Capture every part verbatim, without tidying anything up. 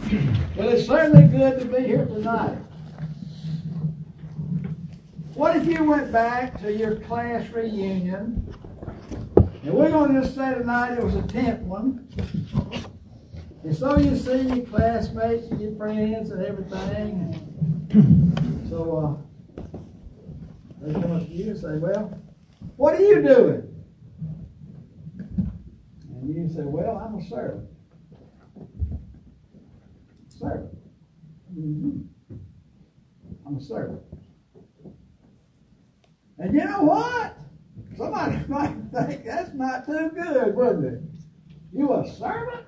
Well, it's certainly good to be here tonight. What if you went back to your class reunion, and we're going to just say tonight it was a tenth one, and so you see your classmates and your friends and everything. So uh, they come up to you and say, well, what are you doing? And you say, well, I'm a servant. Servant. Mm-hmm. I'm a servant. And you know what? Somebody might think that's not too good, wouldn't it? You a servant?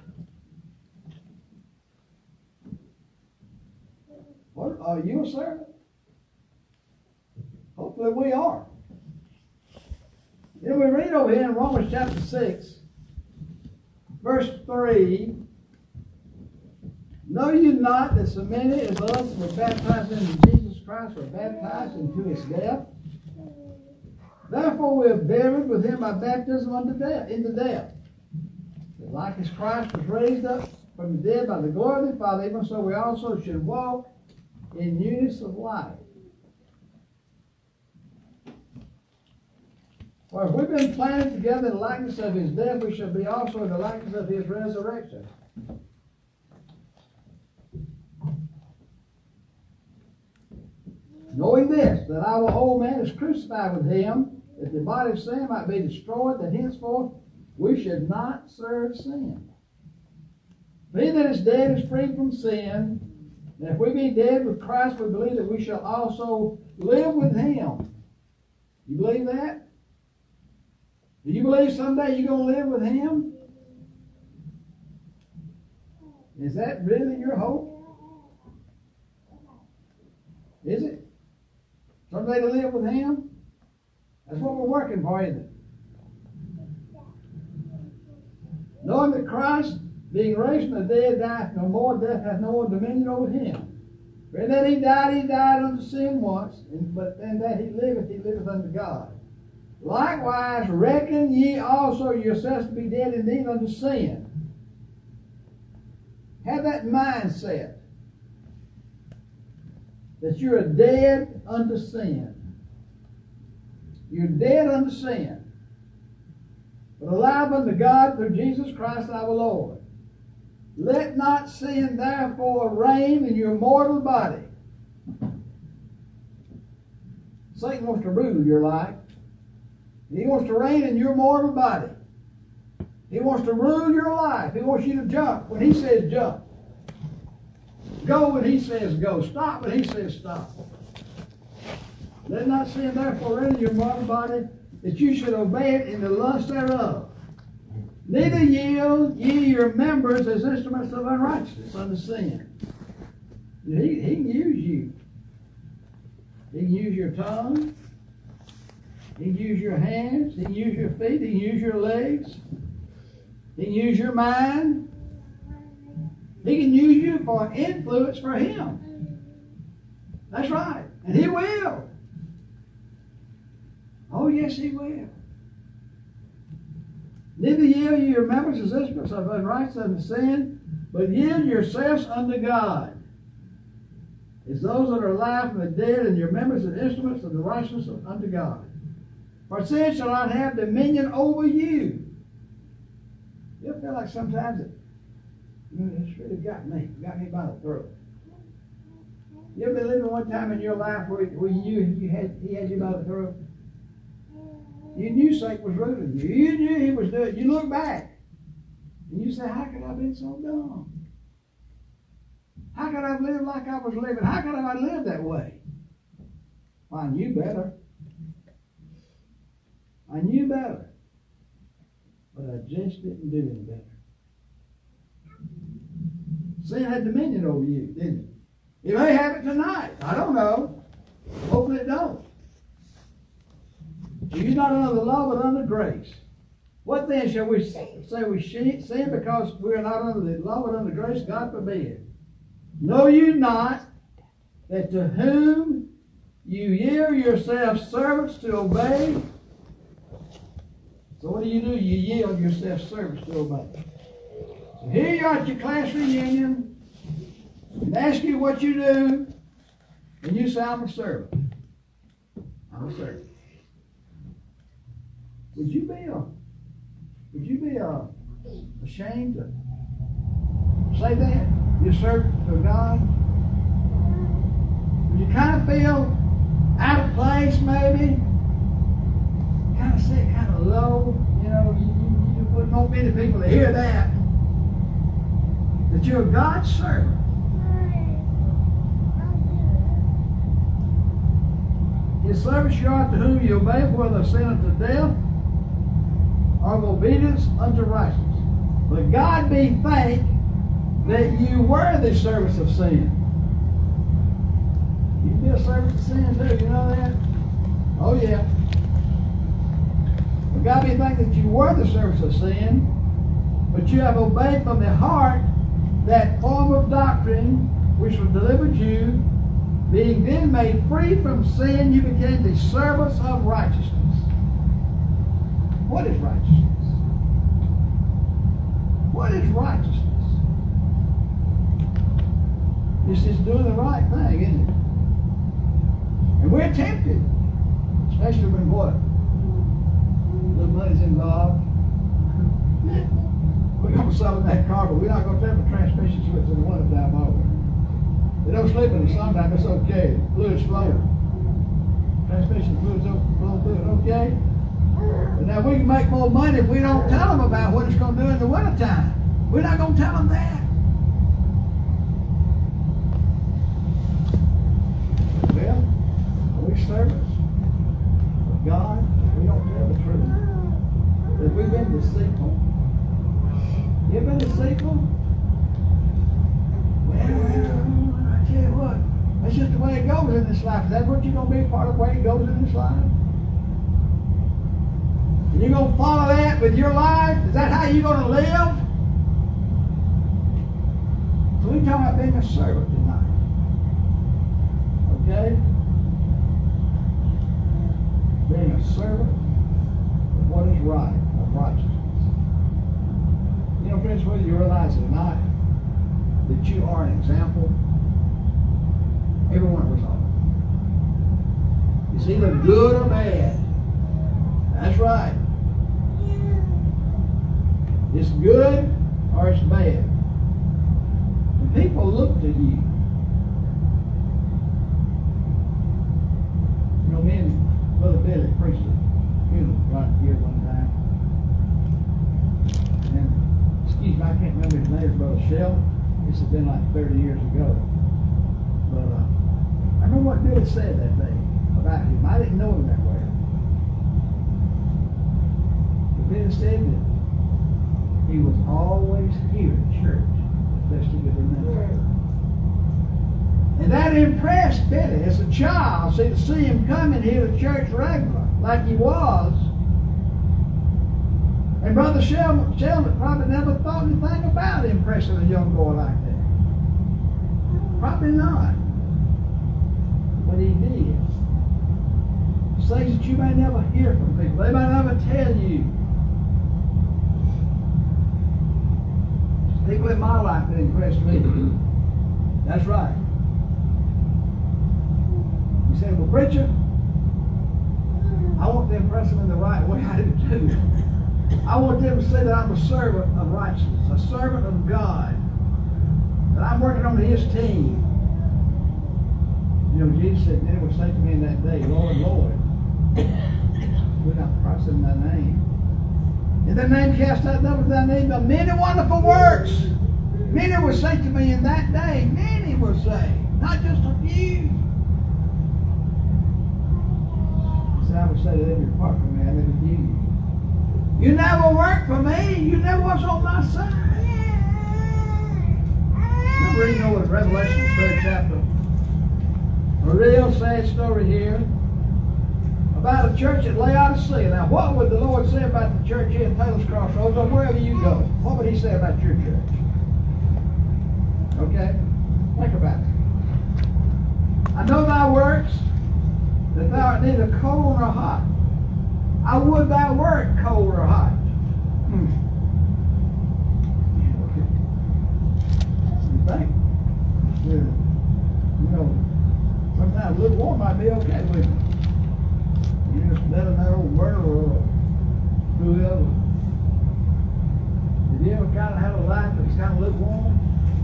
What, are you a servant? Hopefully we are. Then we read over here in Romans chapter six, verse three. Know you not that so many as us were baptized into Jesus Christ were baptized into his death? Therefore we are buried with him by baptism unto death, into death. That like as Christ was raised up from the dead by the glory of the Father, even so we also should walk in newness of life. For if we've been planted together in the likeness of his death, we shall be also in the likeness of his resurrection. Knowing this, that our old man is crucified with him, that the body of sin might be destroyed, that henceforth we should not serve sin. He that is dead is free from sin, and if we be dead with Christ, we believe that we shall also live with him. You believe that? Do you believe someday you're going to live with him? Is that really your hope? Is it? Someday to live with him? That's what we're working for, isn't it? Knowing that Christ, being raised from the dead, dieth no more, death hath no more dominion over him. For in that he died, he died unto sin once, and, but in that he liveth, he liveth unto God. Likewise, reckon ye also yourselves to be dead indeed unto sin. Have that mindset that you're dead unto sin. You're dead unto sin, but alive unto God through Jesus Christ our Lord. Let not sin therefore reign in your mortal body. Satan wants to rule your life. He wants to reign in your mortal body. He wants to rule your life. He wants you to jump when he says jump. Go when he says go. Stop when he says stop. Let not sin therefore reign in your mortal body, that you should obey it in the lust thereof. Neither yield ye your members as instruments of unrighteousness unto sin. He, he can use you. He can use your tongue. He can use your hands. He can use your feet. He can use your legs. He can use your mind. He can use you for influence for him. That's right. And he will. Oh, yes, he will. Neither yield ye your members as instruments of unrighteousness unto sin, but yield yourselves unto God. As those that are alive from the dead, and your members as instruments of the righteousness unto God. For sin shall not have dominion over you. You feel like sometimes it, you know, it's really got me, got me by the throat. You ever been living one time in your life where, where you, you had, he had you by the throat? You knew Satan was ruling you. You knew he was doing it. You look back and you say, how could I have been so dumb? How could I have lived like I was living? How could I have lived that way? Well, I knew better. I knew better. But I just didn't do any better. Sin had dominion over you, didn't it? It may have it tonight. I don't know. Hopefully it don't. You're not under the law, but under grace. What then shall we say we sin because we are not under the law, but under grace? God forbid. Know you not that to whom you yield yourselves servants to obey? So what do you do? You yield yourself servants to obey. So here you are at your class reunion. and ask you what you do, and you say, I'm a servant. I'm a servant. Would you be a, would you be a, ashamed to say that? You're servant of God? Would you kind of feel out of place maybe? Kind of sick, kind of low? You know, you, you, you wouldn't want many people to hear that. That you're God's servant. His service you are to whom you obey, whether of sin unto death, or of obedience unto righteousness. But God be thanked that you were the service of sin. You can be a servant of sin too, you know that? Oh yeah. But God be thanked that you were the service of sin, but you have obeyed from the heart that form of doctrine which was delivered you. Being then made free from sin, you became the servants of righteousness. What is righteousness? What is righteousness? It's just doing the right thing, isn't it? And we're tempted, especially when what? Little money's involved. We're going to sell that car, but we're not going to tell the transmission switch in the wintertime over. They don't sleep in the summertime, it's okay. Fluid's flowing. Transmission fluid's flowing through it, okay? But now we can make more money if we don't tell them about what it's going to do in the wintertime. We're not going to tell them that. Well, are we servants of God? We don't tell the truth. Have we been deceitful? You ever been deceitful? Well, I tell you what, that's just the way it goes in this life. Is that what you're going to be, part of the way it goes in this life? And you're going to follow that with your life? Is that how you're going to live? So we're talking about being a servant tonight. Okay? Being a servant of what is right, of righteousness. You know, friends, whether you realize it or not, that you are an example, every one of us are. It's either good or bad. That's right. It's good or it's bad. When people look to you, you know, me and Brother Billy preached a funeral right here one time. And, excuse me, I can't remember his name, Brother Shell. This has been like thirty years ago. But uh, I remember what Billy said that day about him. I didn't know him that well. But Billy said that he was always here at church, as best he could remember. And that impressed Billy as a child. See, to see him coming here to church regular, like he was. And Brother Sheldon, Sheldon probably never thought anything about impressing a young boy like that. Probably not. But he did. Things that you may never hear from people. They may never tell you. People in my life that impressed me. That's right. You say, well, preacher, I want to impress them in the right way. I do too. I want them to say that I'm a servant of righteousness, a servant of God, that I'm working on His team. You know, Jesus said, many would say to me in that day, Lord, Lord, we're not processing thy name. In thy name cast out devils, thy name done many wonderful works. Many will say to me in that day, many will say, not just a few. He said, I would say to them, depart from me, I never knew you. You never worked for me. You never was on my side. Remember reading over Revelation third chapter. A real sad story here about a church at Laodicea. Now, what would the Lord say about the church here at Taylor's Crossroads or wherever you go? What would He say about your church? Okay? Think about it. I know thy works, that thou art neither cold nor hot. I would thou wert cold or hot. Hmm. You think? Yeah. You know, sometimes lukewarm might be okay with you. You just let them that old bird or whoever. Have you ever kind of had a life that's kind of lukewarm?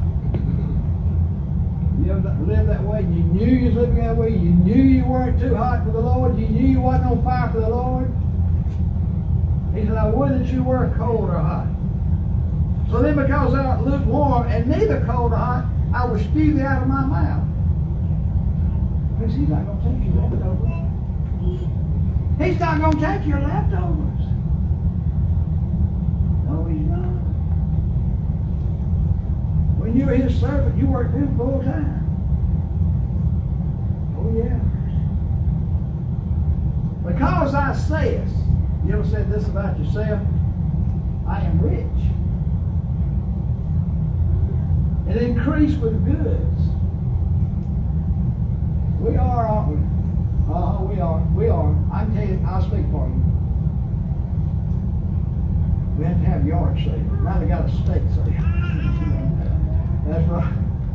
You ever lived that way? You knew you was living that way. You knew you weren't too hot for the Lord. You knew you wasn't on fire for the Lord. He said, I would that you were cold or hot. So then because thou art lukewarm and neither cold or hot, I will spew thee out of my mouth. Because he's not going to take your leftovers. He's not going to take your leftovers. No, he's not. When you were his servant, you worked him full time. Oh, yeah. Because thou sayest, you ever said this about yourself? I am rich. And increase with goods. We are, aren't we? Uh-huh, we are. We are. I can tell you, I'll speak for you. We have to have yard sale. Now they got a state sale. That's right.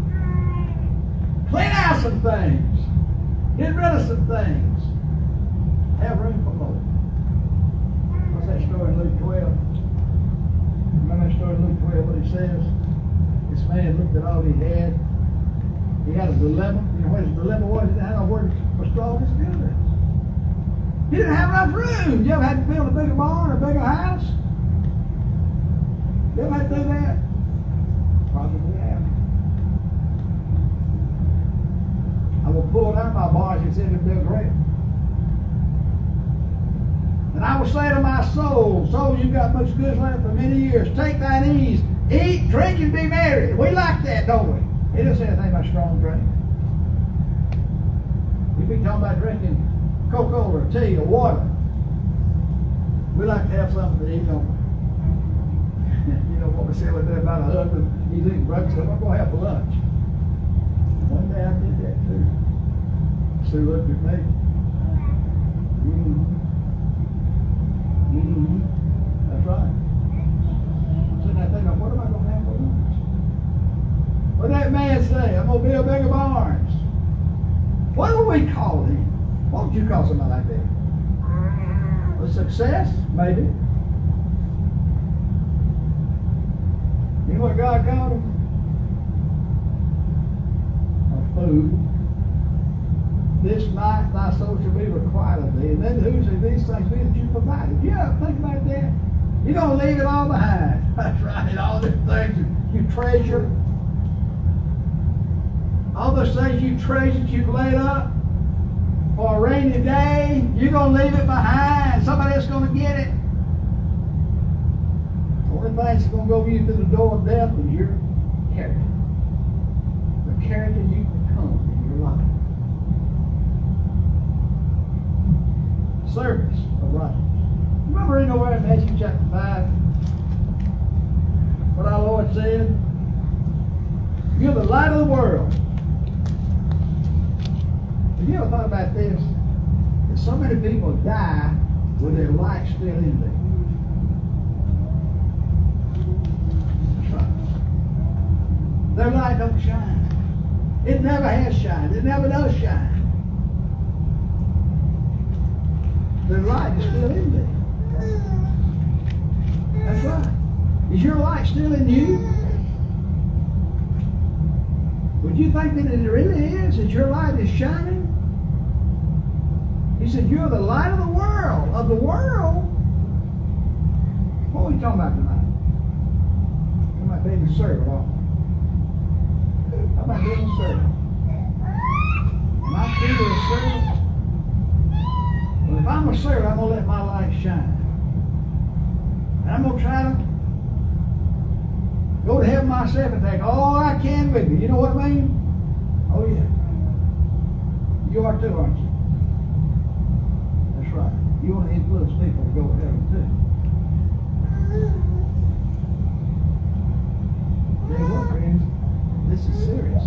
Clean out some things. Get rid of some things. Have room for more. What's that story in Luke twelve? Remember that story in Luke twelve, what it says? This man looked at all he had. He had a dilemma. You know what his dilemma was? He didn't have nowhere for straw his goods. He didn't have enough room. You ever had to build a bigger barn or a bigger house? You ever had to do that? Probably have. I will pull down my barns and said it'd be great. And I will say to my soul, soul, you've got much goods left for many years. Take thine ease. Eat, drink, and be merry. We like that, don't we? He doesn't say anything about strong drink. If we talk about drinking Coca-Cola or tea or water, we like to have something to eat, don't we? You know what we say with that about a husband? He's eating breakfast. I'm going to have for lunch. One day I did that too. Sue looked at me. Mm-hmm. Mm-hmm. That's right. I think, what am I going to have for lunch? What did that man say? I'm going to build bigger barns. What would we call him? What would you call somebody like that? A success? Maybe. You know what God called him? A fool. This night thy soul shall be required of thee. And then whose are these things be that you provided? Yeah, think about that. You're going to leave it all behind. That's right. All the things you treasure. All those things you treasured, you've laid up for a rainy day, you're going to leave it behind. Somebody else is going to get it. The only thing that's going to go you through the door of death is your character. The character you become in your life. Service of righteousness. Remember in over in Matthew chapter five, what our Lord said? You're the light of the world. Have you ever thought about this? That so many people die with their light still in them. That's right. Their light don't shine. It never has shined. It never does shine. Their light is still in them. That's right. Is your light still in you? Would you think that it really is? That your light is shining? He said, you're the light of the world. Of the world? What are we talking about tonight? How about being a servant? How about being a servant? Am I truly a servant? Well, if I'm a servant, I'm going to let my light shine. And I'm going to try to go to heaven myself and take all I can with me. You know what I mean? Oh, yeah. You are too, aren't you? That's right. You want to influence people to go to heaven, too. Tell you what, friends, this is serious.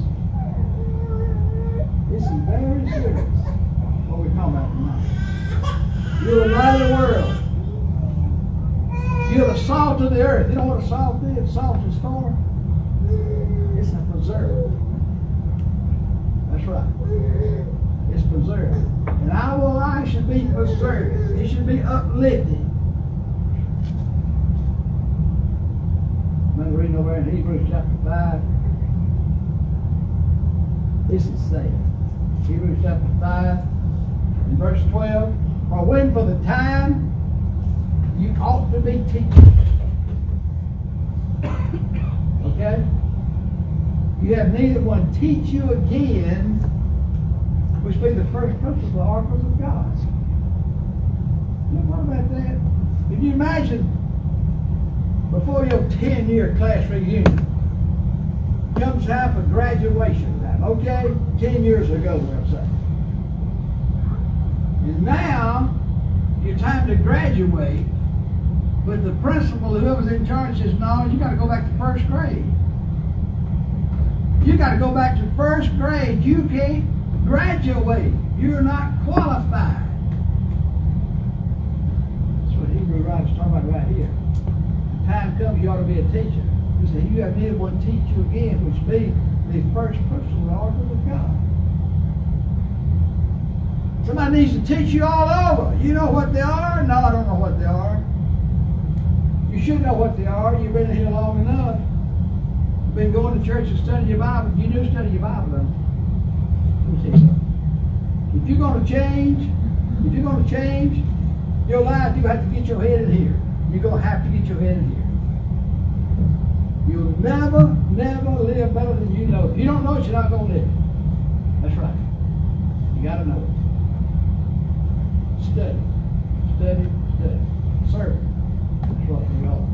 This is very serious. What we're talking about tonight. You're the light of the world. You're the salt of the earth. You know what a salt is? Salt is for? It's a preserve. be for service. It should be uplifting. Remember reading over in Hebrews chapter five? This is saying, Hebrews chapter five, in verse twelve, for when for the time you ought to be teachers. Okay? You have neither one teach you again, which be the first principle of the oracles of God. You know, what about that? If you imagine before your ten-year class reunion comes time for graduation time, okay? Ten years ago, we'll say. And now, your time to graduate, but the principal, whoever's in charge, says, no, you got to go back to first grade. You got to go back to first grade. You can't graduate. You're not qualified. That's what Hebrew writer's talking about right here. The time comes, you ought to be a teacher. He said, you have neither one teach you again, which be the first principle of the oracles of God. Somebody needs to teach you all over. You know what they are? No, I don't know what they are. You should know what they are. You've been here long enough. You've been going to church and studying your Bible. You do study your Bible, though. Let me say something. If you're going to change, if you're going to change your life, you have to get your head in here. You're going to have to get your head in here. You'll never, never live better than you know. If you don't know it, you're not going to live. That's right. You got to know it. Study, study, study. Serve. That's what we are.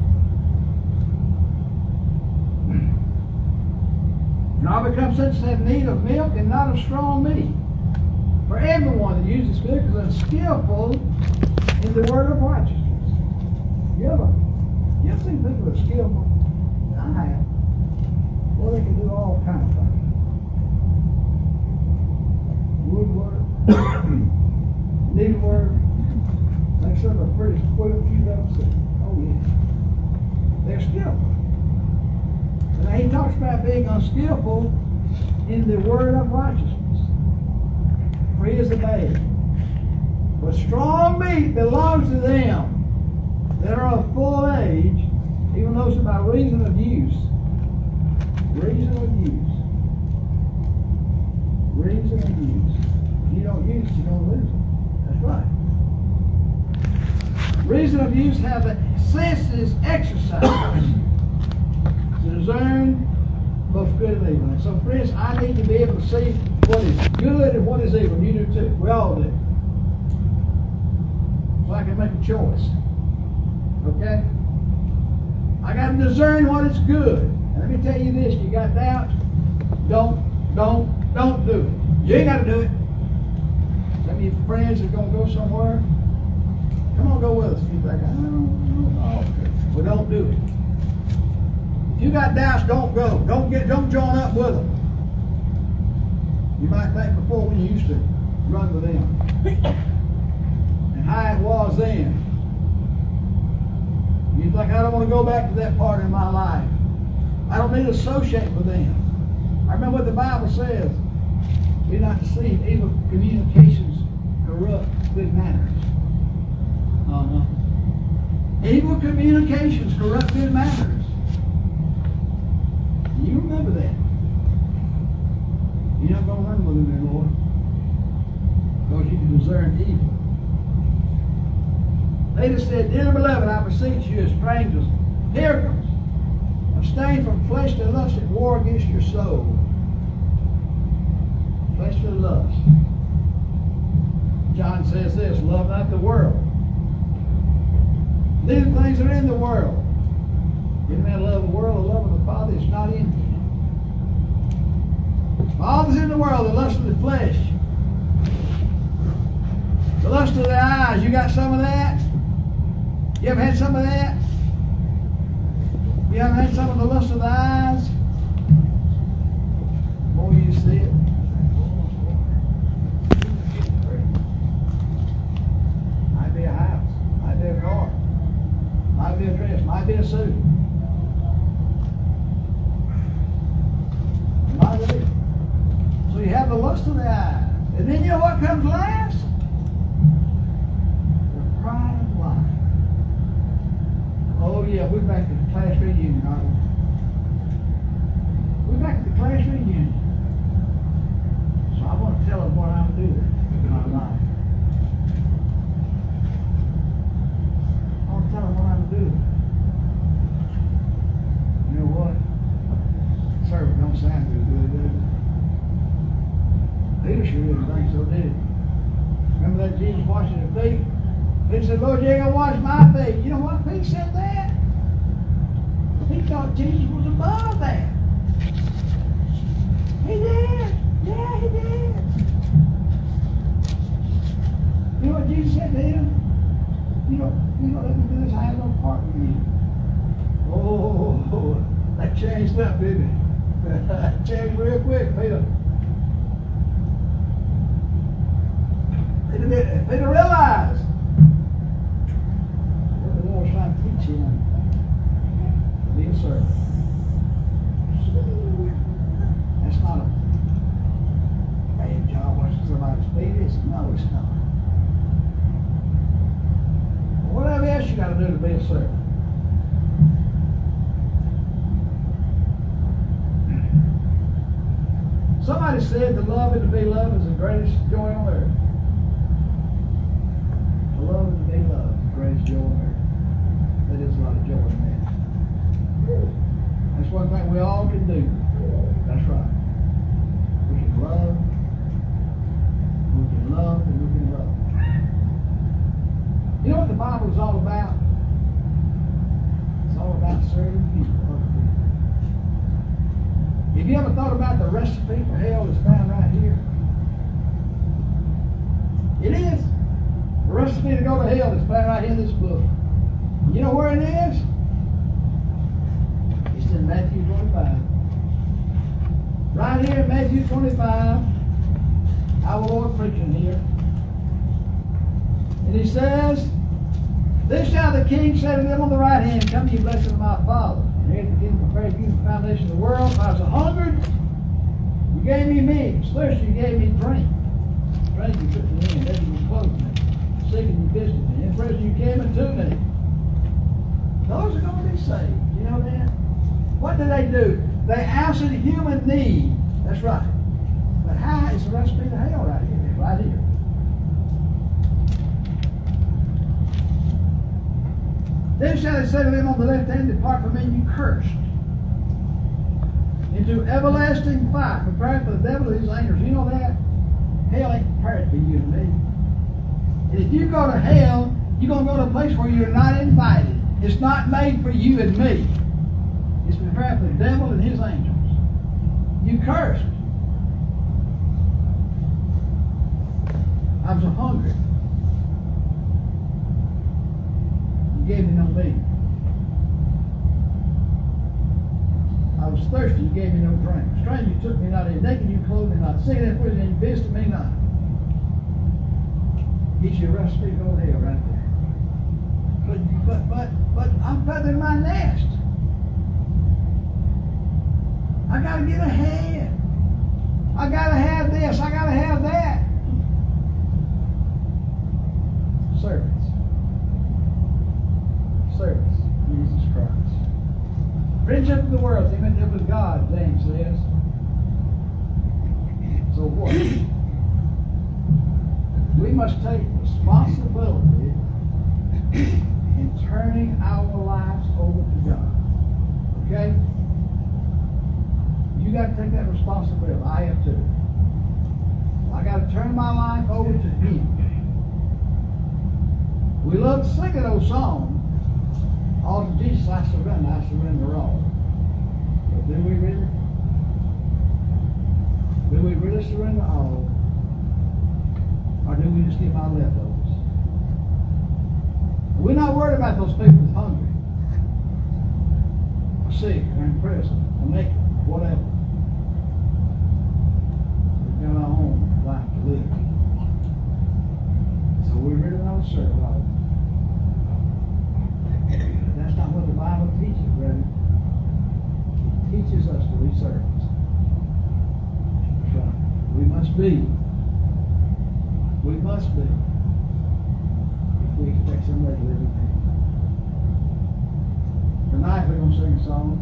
And I become such as have need of milk and not of strong meat. For everyone that uses milk is unskillful in the word of righteousness. You ever, you ever seen people that are skillful? I have. Well, they can do all kinds of things. Woodwork, needlework, make sure they're pretty quilt you don't see. Oh yeah. They're skillful. And now he talks about being unskillful in the word of righteousness. For he is a babe. But strong meat belongs to them that are of full age, even those by reason of use. Reason of use. Reason of use. If you don't use it, you're going to lose it. That's right. Reason of use have the senses exercised to discern both good and evil. And so, friends, I need to be able to see what is good and what is evil. You do too. We all do. So I can make a choice. Okay? I got to discern what is good. And let me tell you this, you got doubts, don't, don't, don't do it. You ain't got to do it. Some of your friends are going to go somewhere. Come on, go with us. You think, I don't know. Well, don't do it. If you got doubts, don't go. Don't get, don't join up with them. You might think before when you used to run with them. And how it was then. You think, I don't want to go back to that part in my life. I don't need to associate with them. I remember what the Bible says. Be not deceived. Evil communications corrupt good manners. Uh-huh. Evil communications corrupt good manners. You remember that. You're not going to run with them anymore. Because you can discern evil. They just said, dearly beloved, I beseech you as strangers, pilgrims, abstain from fleshly lust that war against your soul. Fleshly lust. John says this, love not the world. Neither things that are in the world. If any man love the world, the love of the Father is not in him. All that's in the world, the lust of the flesh, the lust of the eyes. You got some of that? You ever had some of that? You ever had some of the lust of the eyes? Boy, you see it. Might be a house, might be a car, might be a dress, might be a suit. Might be. So you have the lust of the eyes. And then you know what comes last? yeah, we're back at the class reunion, aren't we? We're back at the class reunion. So I want to tell them what I'm doing in my life. I want to tell them what I'm doing. You know what? Service don't sound too good, does it? Peter sure didn't think so, did he? Remember that Jesus washing his feet? Peter said, Lord, you ain't gonna wash my feet. You know what? Peter said that. He thought Jesus was above that. He did. Yeah, he did. You know what Jesus said to him? You don't, you don't let me do this. I have no part with you. Oh, that changed up, didn't it? That changed real quick, Peter. Peter, Peter realized what the Lord was trying to teach him to be a servant. That's not a bad job washing somebody's feet, is it? No, it's not. Whatever else you got to do to be a servant. Somebody said to love and to be loved is the greatest joy on earth. To love and to be loved is the greatest joy on earth. That is a lot of joy in that. That's one thing we all can do. That's right. We can love, we can love, and we can love. You know what the Bible is all about? It's all about serving people. Have you ever thought about the recipe for hell that's found right here? It is. The recipe to go to hell is found right here in this book. You know where it is? It's in Matthew twenty-five. Right here in Matthew twenty-five, our Lord preaching here. And he says, "This shall the king say to them on the right hand, Come ye blessed of my Father. And here's the kingdom prepared for you from the foundation of the world. If I was a hungered, you gave me meat. I was thirsty, you gave me drink. Drink, you took me in. Naked, you clothed me. Sick, and you visited me. In prison, you came unto me." Those are going to be saved. You know that? What do they do? They answered human need. That's right. But how is the recipe to hell right here? Right here. Then shall they say to them on the left hand, Depart from me, you cursed, into everlasting fire, prepared for the devil and his angels. You know that? Hell ain't prepared for you and me. And if you go to hell, you're going to go to a place where you're not invited. It's not made for you and me. It's prepared for the devil and his angels. You cursed. I was hungry. You gave me no meat. I was thirsty. You gave me no drink. Stranger, you took me not in. Naked, you clothed me not. Sick in prison, you visited me not. Get you a recipe to go to hell right there. But, but, but, but I'm feathering my nest. I got to get ahead. I got to have this. I got to have that. Servants. Servants. Jesus Christ. Friendship of the world. Friendship with God, James says. So what? We must take responsibility in turning our lives over to God. Okay? You got to take that responsibility. I have too. I got to turn my life over to Him. We love to sing those songs. All to Jesus I surrender, I surrender all. But do we really? Do we really surrender all? Or do we just give our leftovers? We're not worried about those people who's hungry, or sick, or in prison, or naked, or whatever. We've got our own life to live. So we really don't serve all. That's not what the Bible teaches, brother. It teaches us to be servants. That's right. We must be. We must be. If we expect somebody to live in heaven. Tonight we're going to sing a song.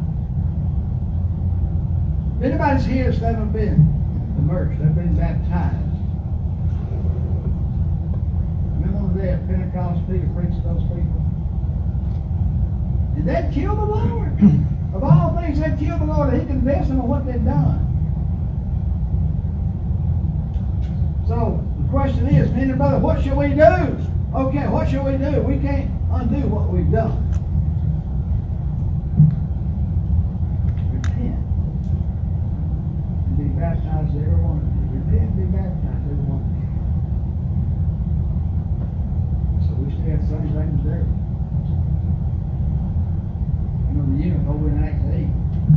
If anybody's here that's never been immersed, they've been baptized. Remember on the day of Pentecost, Peter preached to those people? And they'd kill the Lord. Of all things, they'd kill the Lord. He convinced them of what they'd done. So the question is, men and brothers, what shall we do? Okay, what shall we do? We can't undo what we've done. Repent and be baptized, every one of you. Repent and be baptized, every one of you. So we still have the same thing to do. You know, the eunuch over in Acts eight.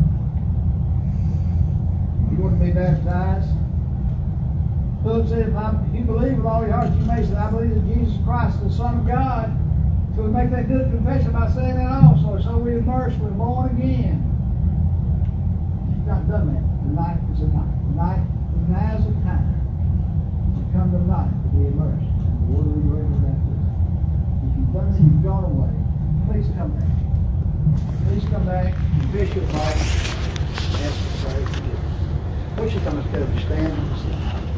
You want to be baptized? Philip said, if, I, if you believe with all your heart, you may say, I believe that Jesus Christ is the Son of God. So we make that good confession by saying that also. So we're immersed, we're born again. You've not done that. Tonight is a night. Tonight, now is a time to come tonight to be immersed in the water we were baptism. If you've done that, you've gone away. Please come back. Please come back. The bishop might ask for prayer. Won't you come and stand and stand?